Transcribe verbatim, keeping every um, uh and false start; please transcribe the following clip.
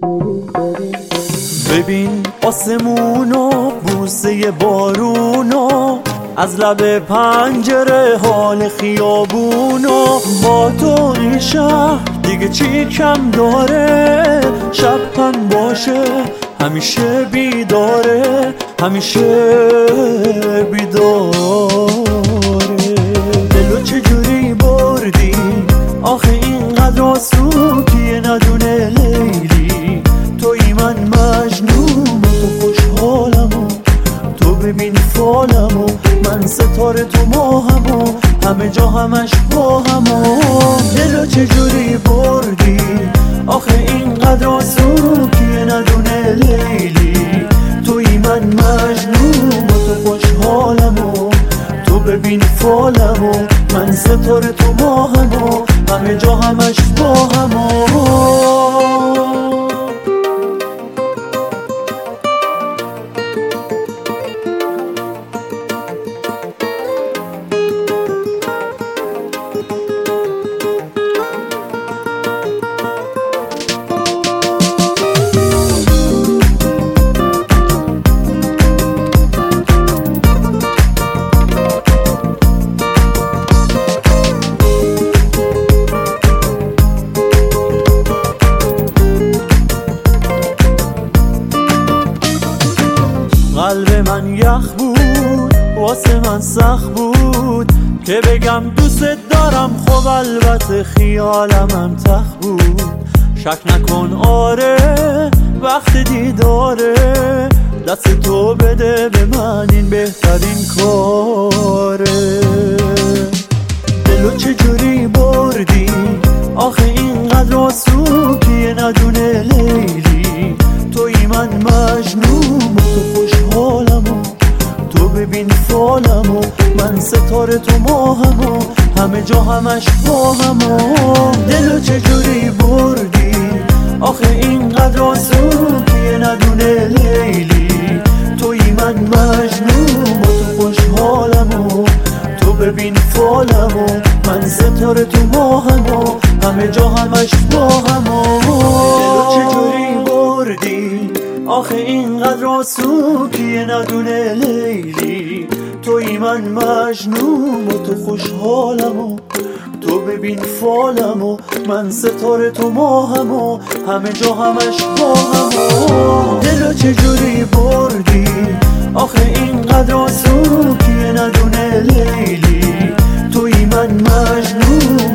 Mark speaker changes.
Speaker 1: ببین آسمونو، بوسه بارونو، از لب پنجره حال خیابونو. با تو این شهر دیگه چی کم داره؟ شب هم باشه همیشه بیداره، همیشه بیداره. دلو چجوری بردی آخه اینقدر آسوکیه ندونه لیلی؟ توی من مجنون، تو خوشحالمو، تو ببین فالمو، من ستاره تو ماهمو، همه جا همش با همو. دلو چجوری بردی آخه اینقدر آسوکیه ندونه لیلی؟ توی من مجنون، تو خوشحالمو، تو ببین فالمو، من ستاره تو ماهمو، همه جا همش با همو. قلب من یخ بود، واسه من سخت بود که بگم دوست دارم، خب البته خیالمم تخ بود. شک نکن آره وقت دیداره، دست تو بده به من این بهترین کاره. دلو چجوری بردی آخه اینقدر آسوکیه ندونه لیلی؟ توی من مجنون، تو خوشحالمو، تو ببین فالمو، من ستاره تو ماهمو، همه جا همش با همو. دلو چجوری بردی آخه اینقدر آسوکیه ندونه لیلی؟ توی من مجنون، تو خوشحالمو، تو ببین فالمو، من ستاره تو ماهمو، همه جا همش با همو. دلو چجوری بردی آخه اینقدر آسوکیه ندونه لیلی؟ توی من مجنون، تو خوشحالمو، تو ببین فالمو، من ستاره تو ماهمو، همه جا همش با همو. دلو چجوری بردی آخه اینقدر آسوکیه ندونه لیلی؟ توی من مجنون،